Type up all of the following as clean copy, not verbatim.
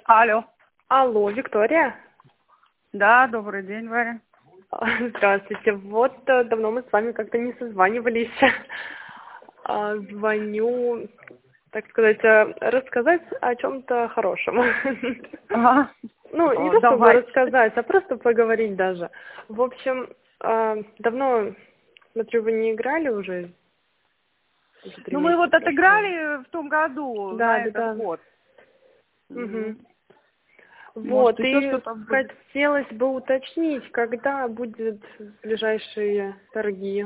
Алло. Алло, Виктория? Да, добрый день, Варя. Здравствуйте. Вот давно мы с вами как-то не созванивались. Звоню, так сказать, рассказать о чем-то хорошем. Ага. Ну, не то чтобы Давайте. рассказать, а просто поговорить даже. В общем, давно, смотрю, вы не играли уже? Ну, мы вот отыграли в том году, Да, на да, этот да. год. Угу. Может, Вот, еще и что-то будет. хотелось бы уточнить, когда будут ближайшие торги.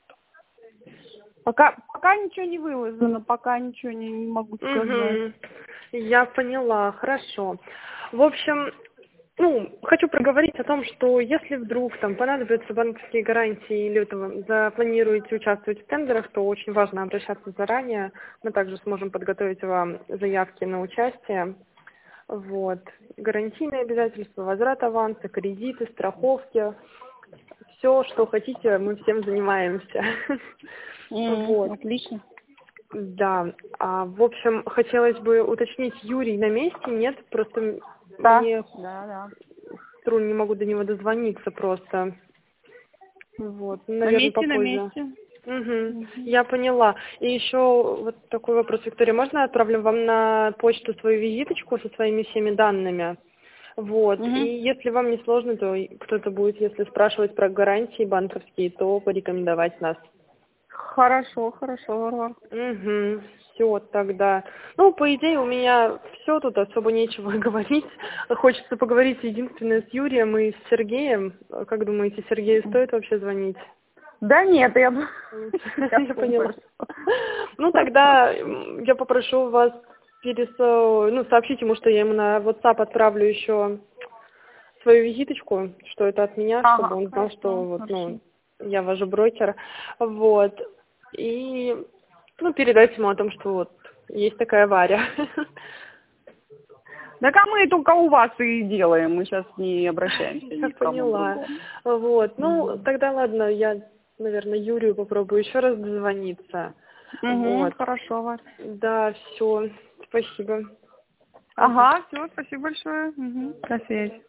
Пока ничего не выложено, пока ничего не могу сказать. Угу. Я поняла, хорошо. В общем, хочу проговорить о том, что если вдруг там понадобятся банковские гарантии или запланируете участвовать в тендерах, то очень важно обращаться заранее. Мы также сможем подготовить вам заявки на участие. Вот. Гарантийные обязательства, возврат аванса, кредиты, страховки. Все, что хотите, мы всем занимаемся. Вот. Отлично. Да. В общем, хотелось бы уточнить, Юрий на месте? Нет? Просто Да. мне Да. не могу до него дозвониться просто. Вот. На Наверное, месте, на попозже. месте. Угу. Я поняла. И еще вот такой вопрос, Виктория. Можно я отправлю вам на почту свою визиточку со своими всеми данными? Вот. И если вам не сложно, то кто-то будет, если спрашивать про гарантии банковские, то порекомендовать нас. Хорошо, Варвара. Угу. Все, тогда. Ну, по идее, у меня все, тут особо нечего говорить. Хочется поговорить единственное с Юрием и с Сергеем. Как думаете, Сергею стоит вообще звонить? Да нет, я Я поняла. Ну, тогда я попрошу вас сообщить ему, что я ему на WhatsApp отправлю еще свою визиточку, что это от меня, чтобы он знал, что я ваш брокер. Вот. И передать ему о том, что вот есть такая Варя. Да мы только у вас и делаем, мы сейчас не обращаемся ни Я к кому поняла. другому. Вот. Тогда ладно, я, наверное, Юрию попробую еще раз дозвониться. Вот. Хорошо, Варя. Да, все. Спасибо. Ага, все, спасибо большое. До связи.